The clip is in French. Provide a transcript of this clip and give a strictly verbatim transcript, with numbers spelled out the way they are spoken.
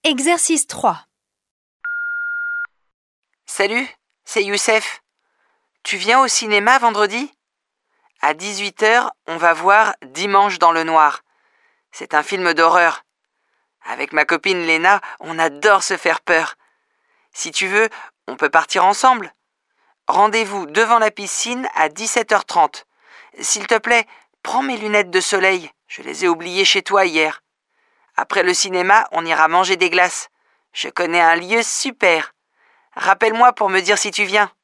Exercice trois. Salut, c'est Youssef. Tu viens au cinéma vendredi ? À dix-huit heures, on va voir Dimanche dans le noir. C'est un film d'horreur. Avec ma copine Léna, on adore se faire peur. Si tu veux, on peut partir ensemble. Rendez-vous devant la piscine à dix-sept heures trente. S'il te plaît, prends mes lunettes de soleil. Je les ai oubliées chez toi hier. Après le cinéma, on ira manger des glaces. Je connais un lieu super. Rappelle-moi pour me dire si tu viens.